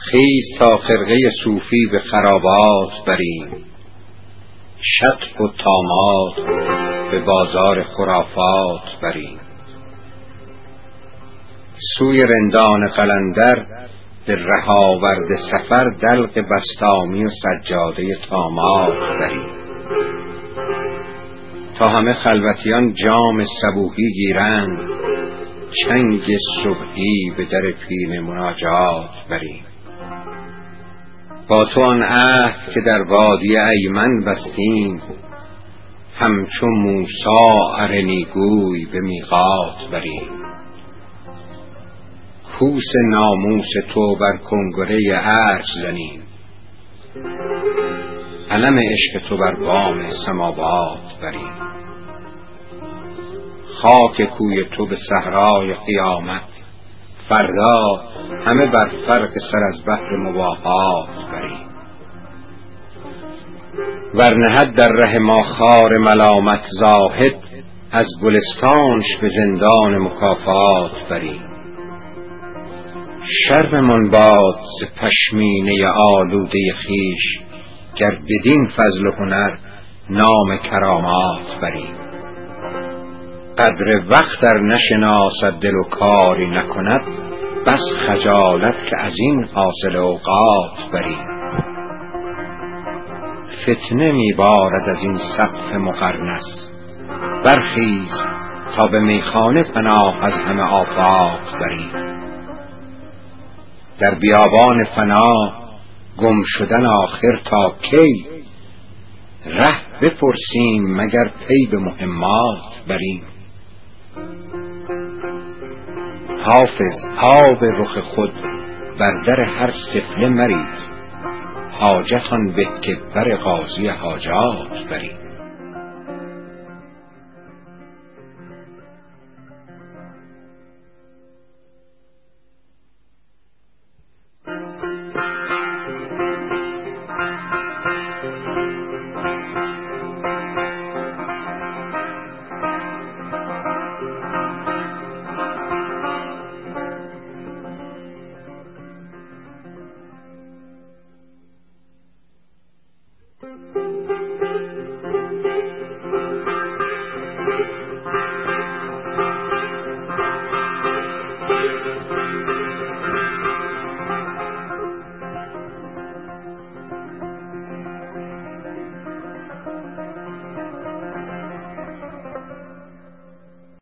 خیز تا خرقه صوفی به خرابات بریم، شطح و طامات به بازار خرافات بریم. سوی رندان قلندر به رهاورد سفر دلق بسطامی و سجاده طامات بریم. تا همه خلوتیان جام صبوحی گیرند، چنگ صبحی به در پیر مناجات بریم. با تو آن عهد که در وادی ایمن بستیم، همچون موسی ارنیگوی به میقات بریم. کوس ناموس تو بر کنگره عرش زنیم، علم عشق تو بر بام سماوات بریم. خاک کوی تو به صحرای قیامت، فردا همه بر فرق سر از بحر مباهات بریم. ورنهد در ره ما خار ملامت زاهد، از گلستانش به زندان مکافات بریم. شرممان باد ز پشمینه آلوده خویش، گر بدین فضل و هنر نام کرامات بریم. قدر وقت در نشناسد دل و کاری نکند، بس خجالت که از این حاصل اوقات بریم. فتنه میبارد از این سقف مقرنس، برخیز تا به میخانه پناه از همه آفات بریم. در بیابان فنا گم شدن آخر تا کی، ره بپرسیم مگر پی به مهمات بریم. حافظ آب رخ خود بر در هر سفله مریز، حاجتان به که بر قاضی حاجات بریم.